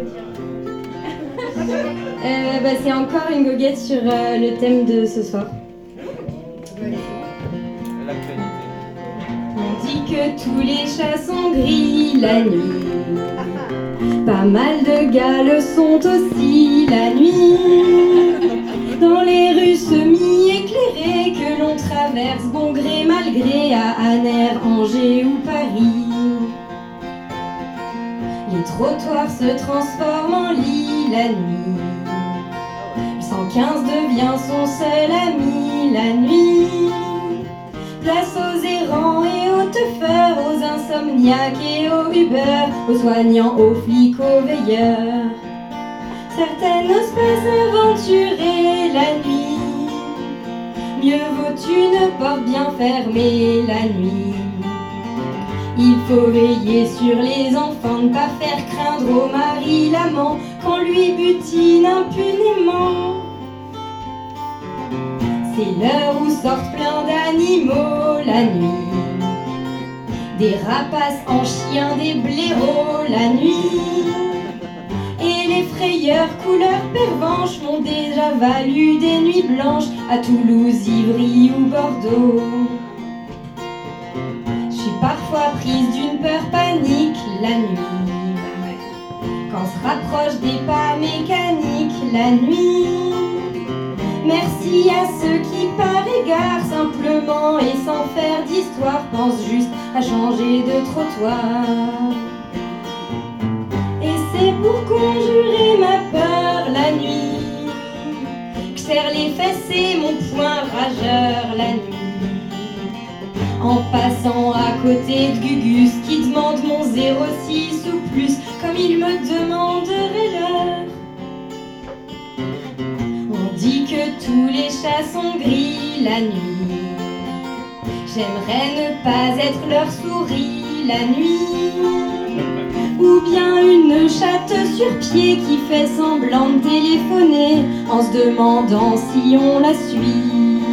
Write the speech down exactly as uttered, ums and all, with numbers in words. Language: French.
euh, bah, c'est encore une goguette sur euh, le thème de ce soir. On dit que tous les chats sont gris la nuit. Pas mal de gars le sont aussi la nuit. Dans les rues semi-éclairées que l'on traverse bon gré mal gré à Aner, Angers ou Paris. Les trottoirs se transforment en lit la nuit. Le cent quinze devient son seul ami la nuit. Place aux errants et aux teufeurs, aux insomniaques et aux Uber, aux soignants, aux flics, aux veilleurs. Certaines n'osent pas s'aventurer la nuit. Mieux vaut une porte bien fermée la nuit. Il faut veiller sur les enfants, ne pas faire craindre au mari l'amant qu'on lui butine impunément. C'est l'heure où sortent plein d'animaux la nuit. Des rapaces en chiens, des blaireaux la nuit. Et les frayeurs couleur pervenche m'ont déjà valu des nuits blanches à Toulouse, Ivry ou Bordeaux. Je suis parfois prise d'une peur panique la nuit. Quand se rapproche des pas mécaniques la nuit. Merci à ceux qui par égard simplement et sans faire d'histoire pensent juste à changer de trottoir. Et c'est pour conjurer ma peur la nuit que je serre les fesses et mon poing rageur la nuit. En passant à côté de Gugus qui demande mon zéro six ou plus comme il me demanderait l'heure. On dit que tous les chats sont gris la nuit. J'aimerais ne pas être leur souris la nuit. Ou bien une chatte sur pied qui fait semblant de téléphoner en se demandant si on la suit.